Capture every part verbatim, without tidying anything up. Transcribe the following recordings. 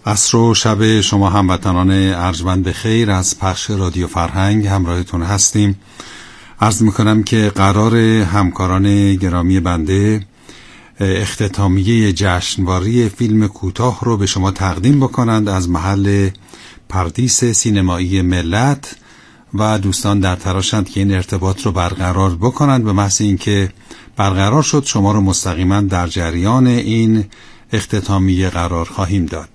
عصر و شب شما هموطنان ارجمند بخیر. از پخش رادیو فرهنگ همراهتون هستیم. عرض میکنم که قرار همکاران گرامی بنده اختتامیه جشنواره فیلم کوتاه رو به شما تقدیم بکنند از محل پردیس سینمایی ملت و دوستان در تلاشند که این ارتباط رو برقرار بکنند. به محض اینکه برقرار شد شما رو مستقیما در جریان این اختتامیه قرار خواهیم داد.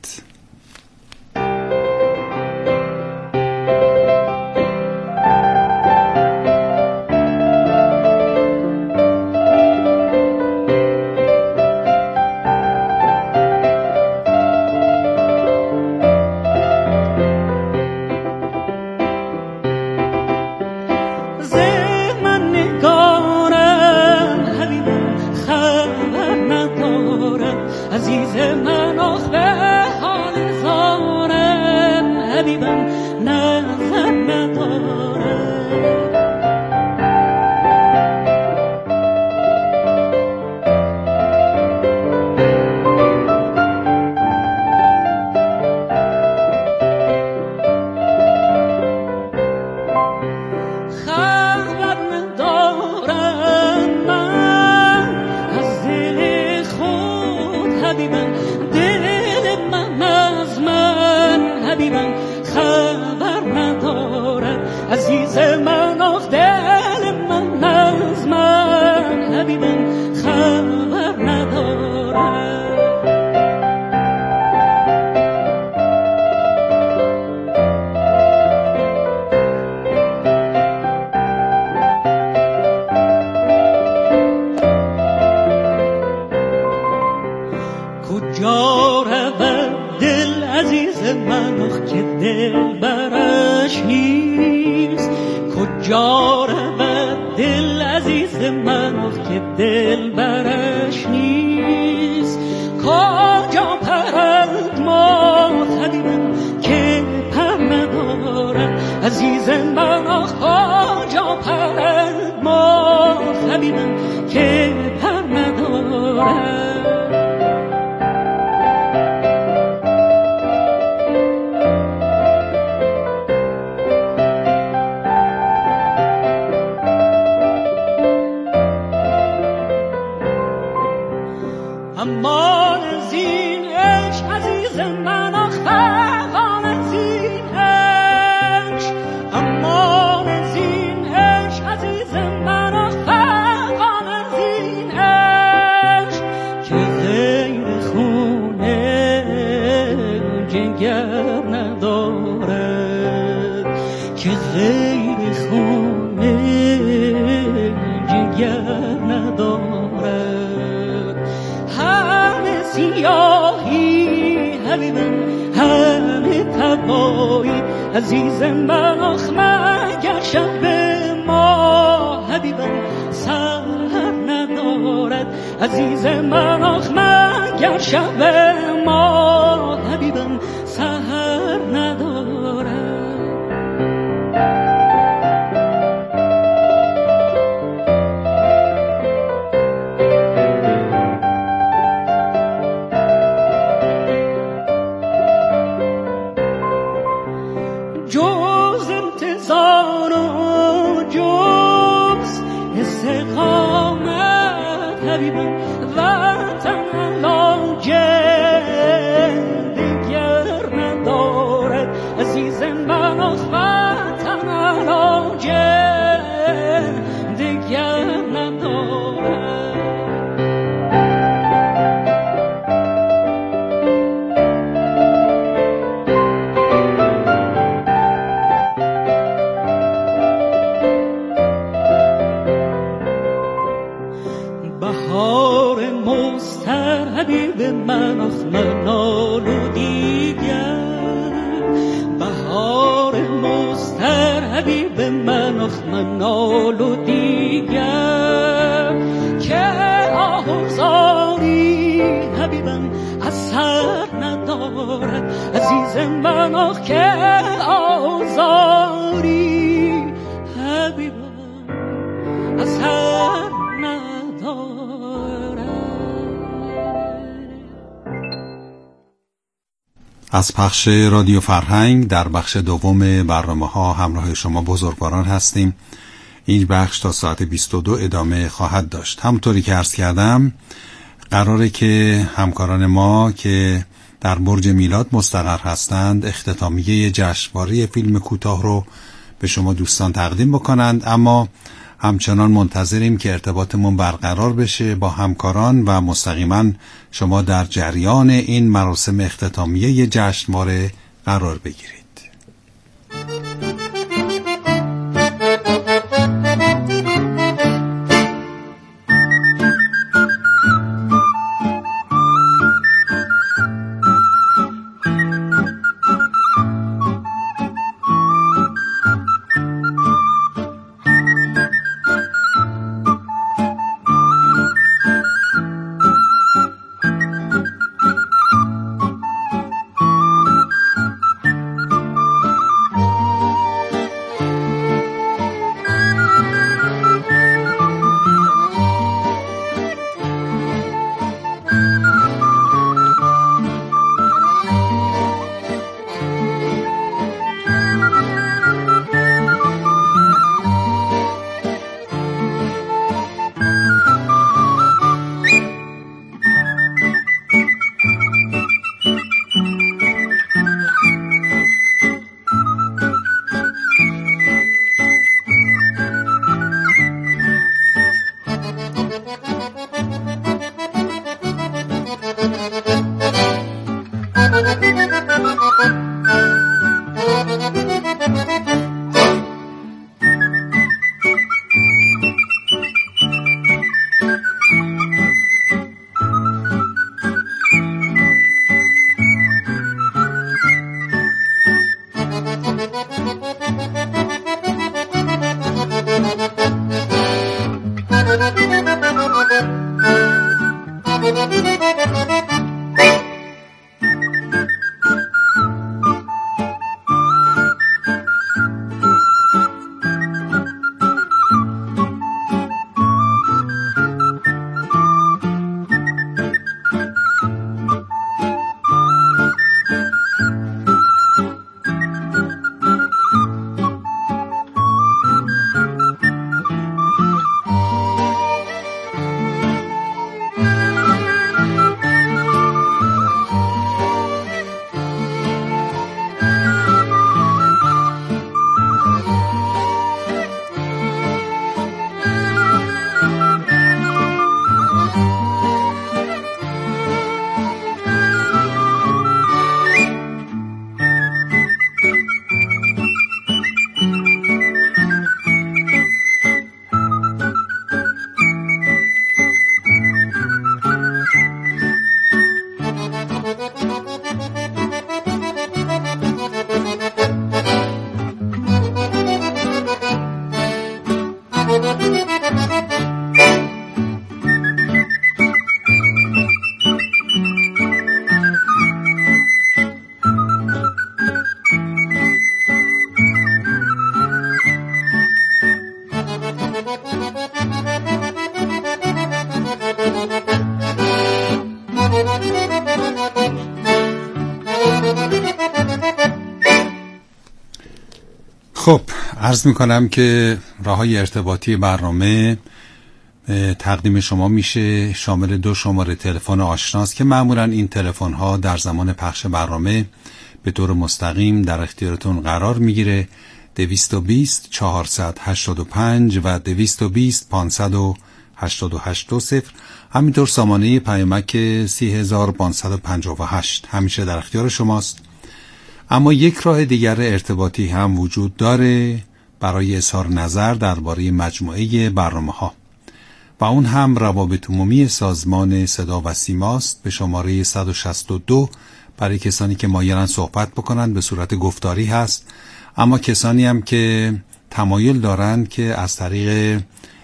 از پخش رادیو فرهنگ در بخش دوم برنامه ها همراه شما بزرگواران هستیم. این بخش تا ساعت بیست و دو ادامه خواهد داشت. همونطوری که عرض کردم قراره که همکاران ما که در برج میلاد مستقر هستند اختتامیه جشنواره فیلم کوتاه رو به شما دوستان تقدیم بکنند، اما همچنان منتظریم که ارتباطمون برقرار بشه با همکاران و مستقیما شما در جریان این مراسم اختتامیه جشنواره قرار بگیرید. خب عرض میکنم که راههای ارتباطی برنامه تقدیم شما میشه شامل دو شماره تلفن آشناست که معمولا این تلفن ها در زمان پخش برنامه به طور مستقیم در اختیارتون قرار میگیره: دویست و بیست چهارصد و هشتاد و پنج و دویست و بیست پانصد و هشتاد و هشت دو صفر. همینطور سامانه پیامک سی هزار و پانصد و پنجاه و هشت همیشه در اختیار شماست. اما یک راه دیگر ارتباطی هم وجود داره برای اظهار نظر درباره مجموعه برنامه‌ها و اون هم روابط عمومی سازمان صدا و سیماست به شماره صد و شصت و دو برای کسانی که مایلن صحبت بکنن به صورت گفتاری هست، اما کسانی هم که تمایل دارن که از طریق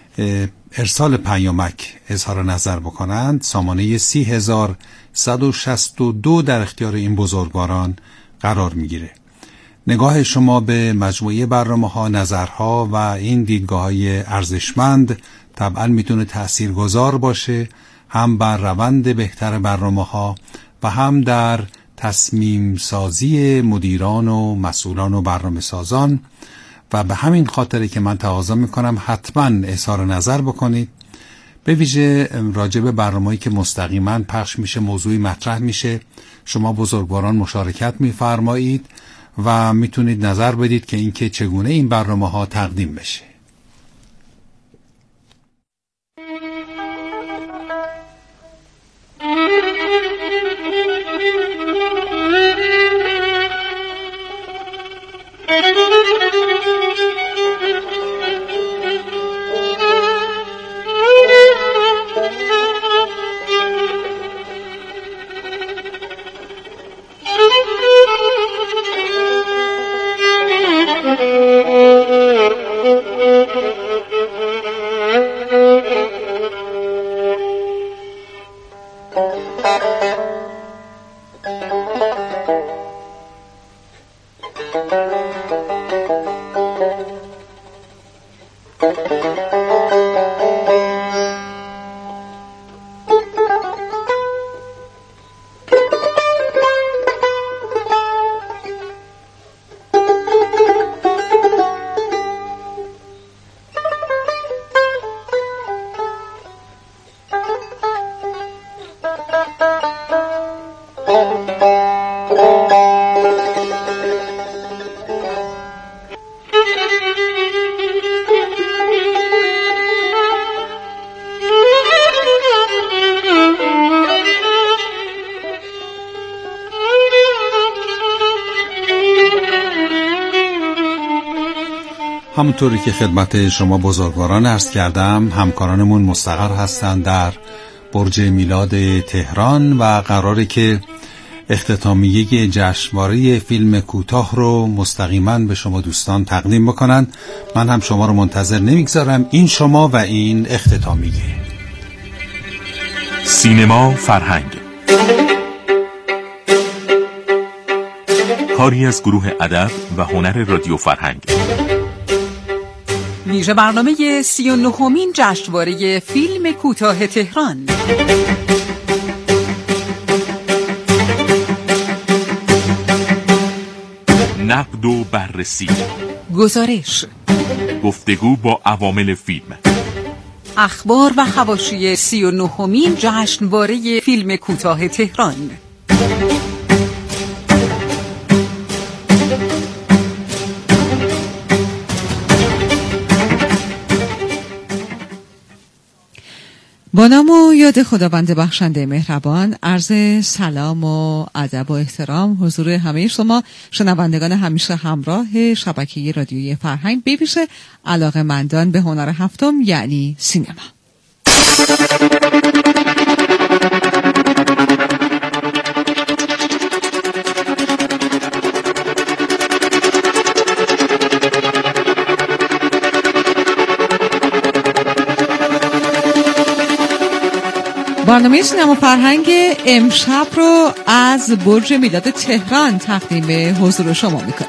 ارسال پیامک اظهار نظر بکنند سامانه سی هزار و صد و شصت و دو در اختیار این بزرگواران قرار میگیره. نگاه شما به مجموعه برنامه‌ها، نظرها و این دیدگاه‌های ارزشمند طبعا میتونه تأثیرگذار باشه هم بر روند بهتر برنامه‌ها و هم در تصمیم سازی مدیران و مسئولان و برنامه سازان و به همین خاطره که من تقاضا میکنم حتما اظهار نظر بکنید، به ویژه راجع به برنامه‌ای که مستقیما پخش میشه، موضوعی مطرح میشه، شما بزرگواران مشارکت میفرمایید و میتونید نظر بدید که اینکه چگونه این برنامه ها تقدیم بشه. همونطوری که خدمت شما بزرگواران عرض کردم، همکارانمون مستقر هستند در برج میلاد تهران و قراره که اختتامیه جشنواره فیلم کوتاه رو مستقیما به شما دوستان تقدیم بکنن. من هم شما رو منتظر نمیگذارم. این شما و این اختتامیه. سینما فرهنگ، کاری از گروه ادب و هنر رادیو فرهنگ. ویژه برنامه سی و نهمین جشنواره فیلم کوتاه تهران. نقد و بررسی، گزارش، گفتگو با عوامل فیلم، اخبار و حواشی سی و نهمین جشنواره فیلم کوتاه تهران. با نام و یاد خداوند بخشنده مهربان، عرض سلام و ادب و احترام حضور همه شما شنوندگان همیشه همراه شبکه رادیویی فرهنگ، به ویژه علاقه‌مندان به هنر هفتم یعنی سینما. برنامه سینما فرهنگ امشب رو از برج میلاد تهران تقدیم به حضور شما میکنم.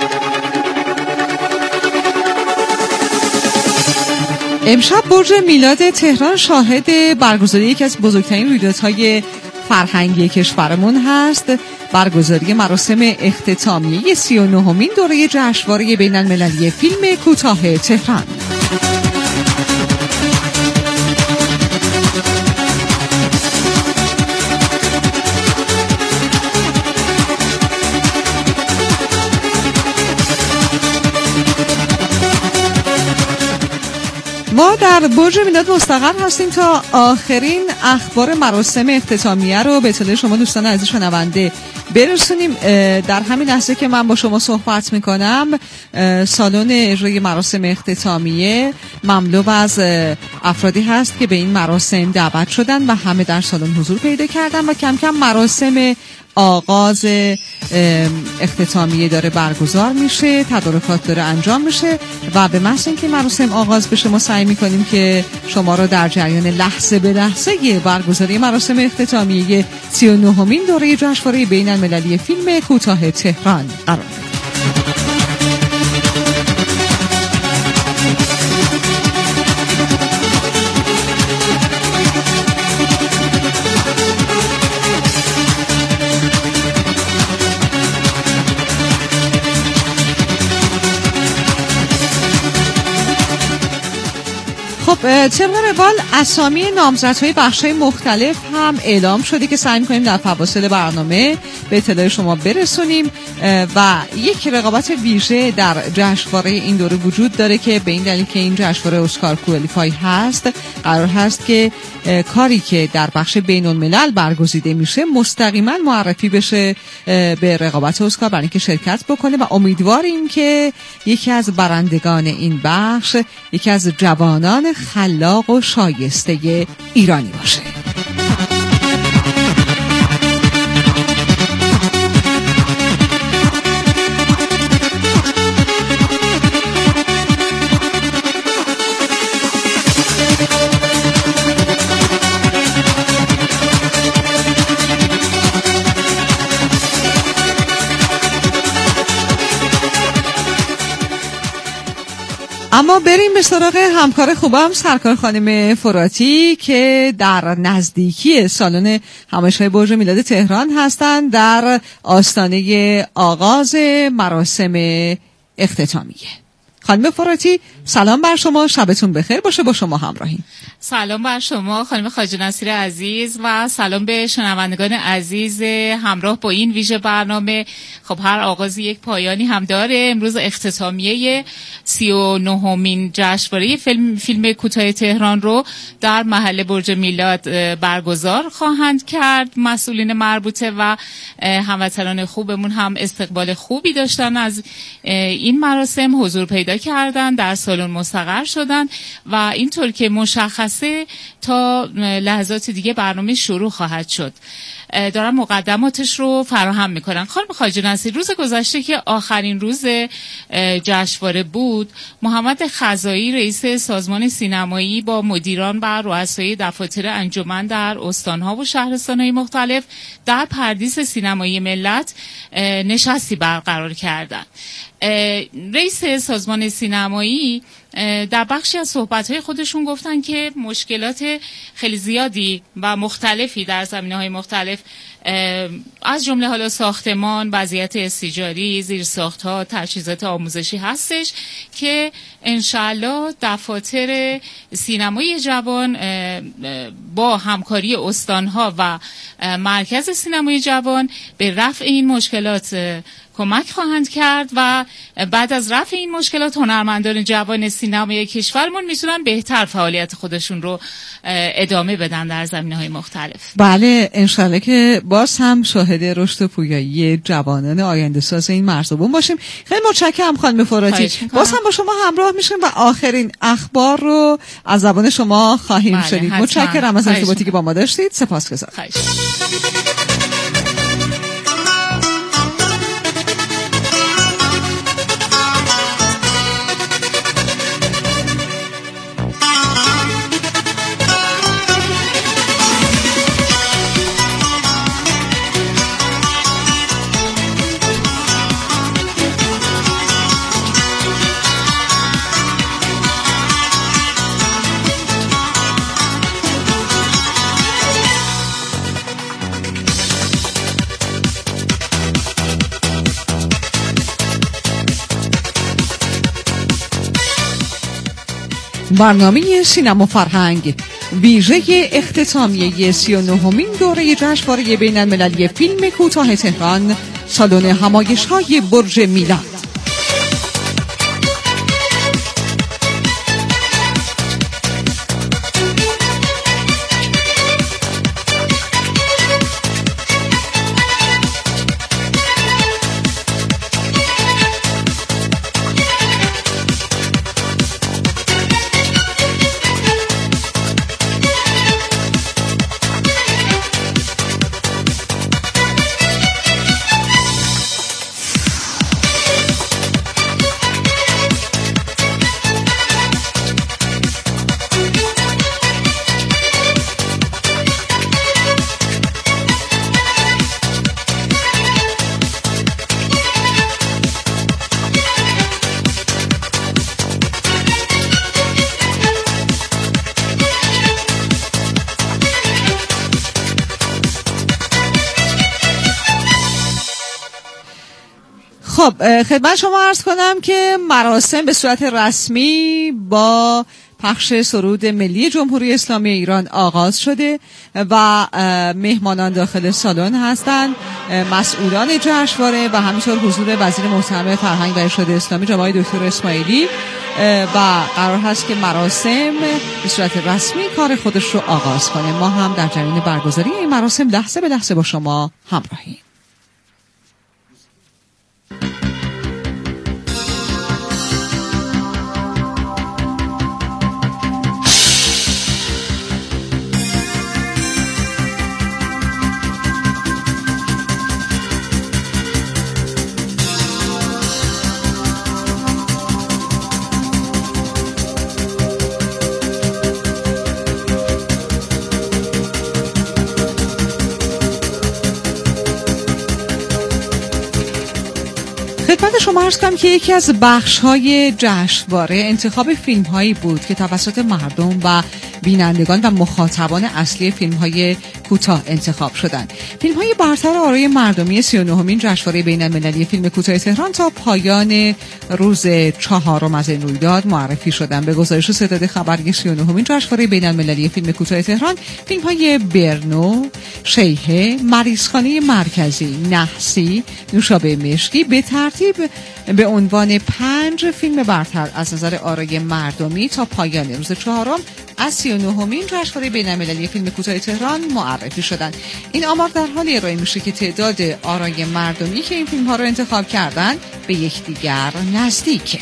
امشب برج میلاد تهران شاهد برگزاری یکی از بزرگترین رویدادهای فرهنگی کشورمون هست، برگزاری مراسم اختتامیه سی و نهمین دوره جشنواره بین المللی فیلم کوتاه تهران. ما در برج میلاد مستقر هستیم تا آخرین اخبار مراسم اختتامیه رو به اطلاع شما دوستان عزیز شنونده برسونیم. در همین لحظه که من با شما صحبت میکنم، سالن اجرای مراسم اختتامیه مملو از افرادی هست که به این مراسم دعوت شدن و همه در سالن حضور پیدا کردن و کم کم مراسم آغاز اختتامیه داره برگزار میشه، تدارکات داره انجام میشه و به محض اینکه مراسم آغاز بشه ما سعی میکنیم که شما رو در جریان لحظه به لحظه برگزاری مراسم اختتامیه سی و نهمین دوره جشنواره بین المللی فیلم کوتاه تهران قرار بدیم. طبق روال اسامی نامزدهای بخش‌های مختلف هم اعلام شده که سعی می‌کنیم در فواصل برنامه به اطلاع شما برسونیم و یک رقابت ویژه در جشنواره این دوره وجود داره که به این دلیل که این جشنواره اسکار کوالیفای هست، قرار هست که کاری که در بخش بین‌الملل برگزیده میشه مستقیما معرفی بشه به رقابت اسکار برای اینکه شرکت بکنه و امیدواریم که یکی از برندگان این بخش یکی از جوانان خلاق و شایسته ایرانی باشه. اما بریم به سراغ همکار خوبم سرکار خانم فراتی که در نزدیکی سالن همایش‌های برج میلاد تهران هستند در آستانه آغاز مراسم اختتامیه. خانم فراتی سلام بر شما، شبتون بخیر باشه، با شما همراهیم. سلام بر شما خانم خواجه نصیر عزیز و سلام به شنوندگان عزیز همراه با این ویژه برنامه. خب هر آغازی یک پایانی هم داره. امروز اختتامیه سی و نهمین جشنواره فیلم فیلم کوتاه تهران رو در محل برج میلاد برگزار خواهند کرد. مسئولین مربوطه و هموطنان خوبمون هم استقبال خوبی داشتن، از این مراسم حضور پیدا کردن، در سالن مستقر شدن و اینطور که مشخصه تا لحظات دیگه برنامه شروع خواهد شد. دارن مقدماتش رو فراهم میکنن. خانم خواجه نصیر، روز گذشته که آخرین روز جشنواره بود، محمد خزایی رئیس سازمان سینمایی با مدیران و رؤسای دفاتر انجمن در استانها و شهرستانهای مختلف در پردیس سینمایی ملت نشستی برقرار کردند. رئیس سازمان سینمایی در بخشی از صحبت‌های خودشون گفتن که مشکلات خیلی زیادی و مختلفی در زمینه‌های مختلف از جمله حالا ساختمان، وضعیت استیجاری، زیرساخت‌ها، تجهیزات آموزشی هستش که انشالله دفاتر سینمای جوان با همکاری استانها و مرکز سینمای جوان به رفع این مشکلات کمک خواهند کرد و بعد از رفع این مشکلات هنرمندان جوان سینمای کشورمون میتونن بهتر فعالیت خودشون رو ادامه بدن در زمینه‌های مختلف. بله انشالله که باز هم شاهد رشد و پویایی جوانان آینده ساز این مرزبون باشیم. خیلی متشکرم خانم فراتی. باز هم با شما همراه میشیم و آخرین اخبار رو از زبان شما خواهیم شنید. متشکرم از ارتباطی که با ما داشتید. سپاسگزارم. برنامه سینما فرهنگ ویژه اختتامیه سی و نهمین دوره جشنواره بین المللی فیلم کوتاه تهران، سالن همایش‌های برج میلاد. خب خدمت شما عرض کنم که مراسم به صورت رسمی با پخش سرود ملی جمهوری اسلامی ایران آغاز شده و مهمانان داخل سالن هستند، مسئولان جشنواره و همینطور حضور وزیر محترم فرهنگ و ارشاد اسلامی جناب دکتر اسماعیلی و قرار هست که مراسم به صورت رسمی کار خودش رو آغاز کنه. ما هم در جریان برگزاری این مراسم لحظه به لحظه با شما همراهیم. خدمت شما عرض کنم که یکی از بخش‌های جشنواره انتخاب فیلم‌هایی بود که توسط مردم و بینندگان و مخاطبان اصلی فیلم‌های کوتاه انتخاب شدند. فیلم‌های برتر آرای مردمی سی و نهمین جشنواره بین‌المللی فیلم کوتاه تهران تا پایان روز چهارم از این رویداد معرفی شدند. به گزارش ستاد خبری سی و نهمین جشنواره بین‌المللی فیلم کوتاه تهران، فیلم‌های برنو، شیهه، مریضخانه مرکزی، نحسی، نوشابه مشکی به ترتیب به عنوان پنج فیلم برتر از نظر آرای مردمی تا پایان روز چهارم از سی و نهمین جشنواره بین‌المللی فیلم کوتاه تهران معرفی شدند. این آمار در حالی ارائه میشه که تعداد آرای مردمی که این فیلم ها رو انتخاب کردن به یکدیگر نزدیکه.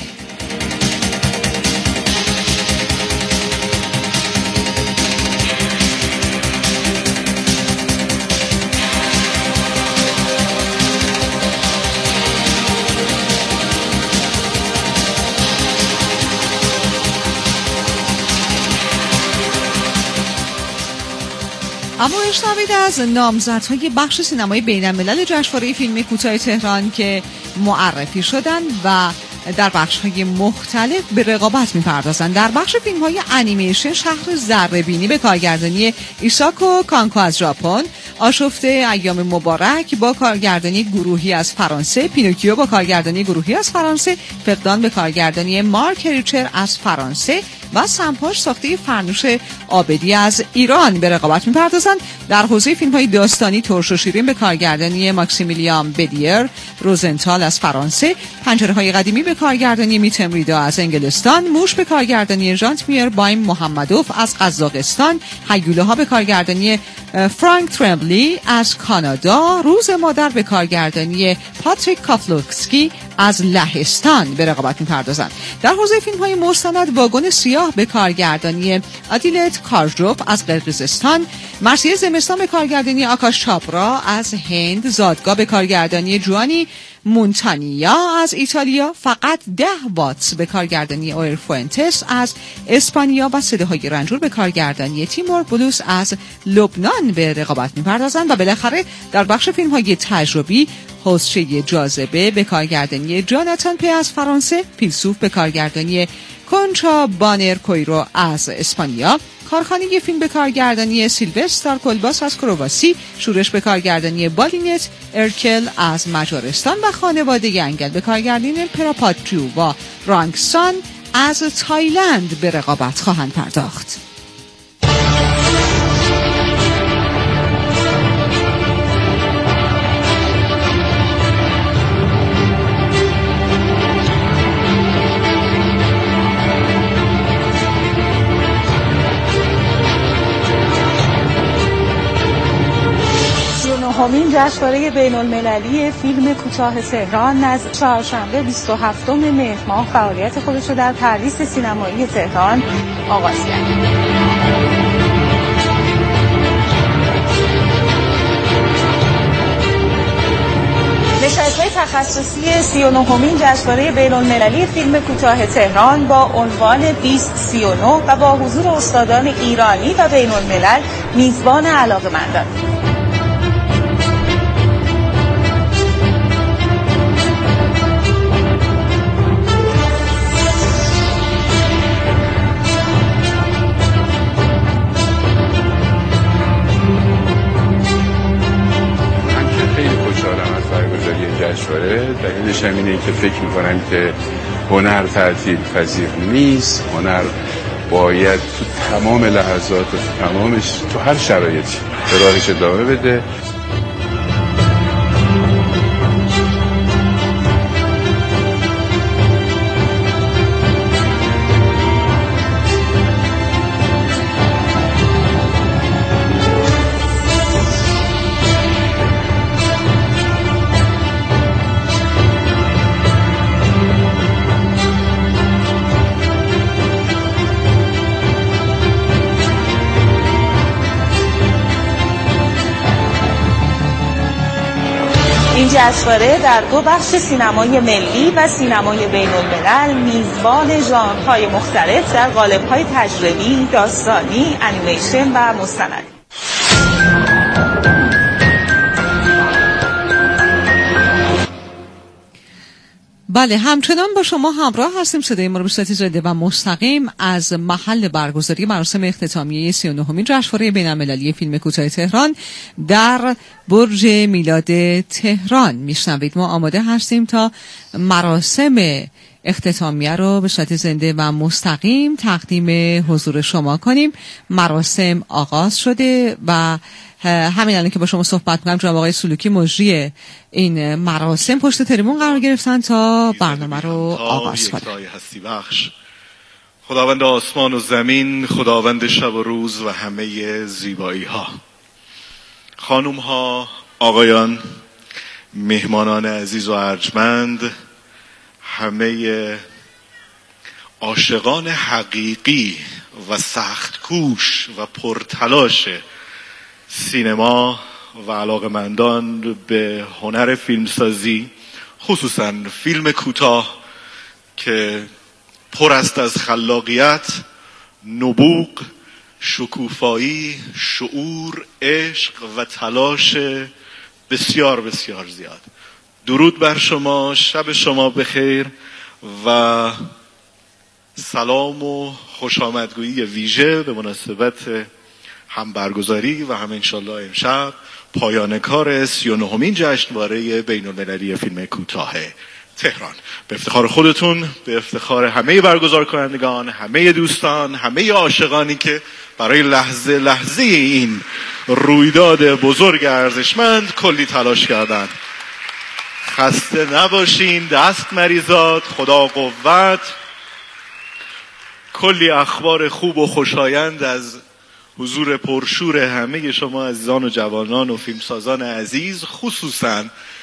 اما بشنوید از نامزدهای بخش سینمای بین‌الملل جشنواره فیلم کوتاه تهران که معرفی شدند و در بخش‌های مختلف به رقابت می‌پردازند. در بخش فیلم‌های انیمیشن، شهر ذره‌بینی به کارگردانی ایساکو کانکو از ژاپن، آشفته ایام مبارک با کارگردانی گروهی از فرانسه، پینوکیو با کارگردانی گروهی از فرانسه، فقدان به کارگردانی مارک ریچر از فرانسه و سمپاش ساخته فرنوش عابدی از ایران به رقابت می‌پردازند. در حوزه فیلم‌های داستانی، ترش و شیرین به کارگردانی ماکسیمیلیان بدیر روزنتال از فرانسه، پنجره‌های قدیمی به کارگردانی میتم ریدا از انگلستان، موش به کارگردانی ژانت میر بایم محمدوف از قزاقستان، هیوله‌ها به کارگردانی فرانک ترمبلی از کانادا، روز مادر به کارگردانی پاتریک کافلوکسکی از لهستان به رقابت می‌پردازند. در حوزه فیلم‌های مستند، واگن سیاه به کارگردانی آدیلت کارژوف از قرقیزستان، مرثیه زمستان به کارگردانی آکاش چاپرا از هند، زادگاه به کارگردانی جوانی مونتانیا از ایتالیا، فقط ده واتس به کارگردانی اویر فوئنتس از اسپانیا و صداهای رنجور به کارگردانی تیمور بلوس از لبنان به رقابت می‌پردازند. و بالاخره در بخش فیلم‌های تجربی، حوضچه جاذبه به کارگردانی جاناتان پی از فرانسه، فیلسوف به کارگردانی کنچا بانر کویرو از اسپانیا، کارخانه فیلم به کارگردانی سیلوستر کلباس از کرواسی، شورش به کارگردانی بالینت ارکل از مجارستان و خانواده انگل به کارگردانی پراپاتریو و رانگسان از تایلند به رقابت خواهند پرداخت. همین جشنواره بین‌المللی فیلم کوتاه تهران از چهارشنبه بیست و هفتم مهر ماه فعالیت خودش رو در پردیس سینمایی تهران آغاز کرد. نشست‌های تخصصی سی و نهمین جشنواره بین‌المللی فیلم کوتاه تهران با عنوان بیست سی و نه و با حضور استادان ایرانی و بین‌الملل میزبان علاقه‌مندان. جشنواره دلیلش هم اینه که فکر میکنم که هنر تعطیل پذیر نیست، هنر باید تو تمام لحظات و تو تمامش تو هر شرایطی به راهش ادامه بده. این جشنواره در دو بخش سینمای ملی و سینمای بین الملل میزبان ژانرهای مختلف در قالب‌های تجربی، داستانی، انیمیشن و مستند. بله، همچنان با شما همراه هستیم. صدای ما رو به صورت زنده و مستقیم از محل برگزاری مراسم اختتامیه سی و نهمین جشنواره بین‌المللی فیلم کوتاه تهران در برج میلاد تهران میشنوید. ما آماده هستیم تا مراسم اختتامیه رو به صورت زنده و مستقیم تقدیم حضور شما کنیم. مراسم آغاز شده و همین الان که با شما صحبت می‌کنم جناب آقای سلوکی مجری این مراسم پشت تریبون قرار گرفتن تا برنامه رو آغاز کنن. هستی بخش، خداوند آسمان و زمین، خداوند شب و روز و همه زیبایی ها، خانم ها، آقایان، مهمانان عزیز و ارجمند، همه عاشقان حقیقی و سخت کوش و پرتلاش سینما و علاقمندان به هنر فیلمسازی، خصوصا فیلم کوتاه که پر است از خلاقیت، نبوغ، شکوفایی، شعور، عشق و تلاش بسیار بسیار زیاد. درود بر شما، شب شما بخیر و سلام و خوش آمدگویی ویژه به مناسبت هم برگزاری و هم انشالله امشب پایان کار سی و نهمین جشنواره بین المللی فیلم کوتاه تهران. به افتخار خودتون، به افتخار همه برگزار کنندگان، همه دوستان، همه عاشقانی که برای لحظه لحظه این رویداد بزرگ ارزشمند کلی تلاش کردند. خسته نباشین، دست مریزاد، خدا قوت. کلی اخبار خوب و خوشایند از حضور پرشور همه شما عزیزان و جوانان و فیلمسازان عزیز، خصوصا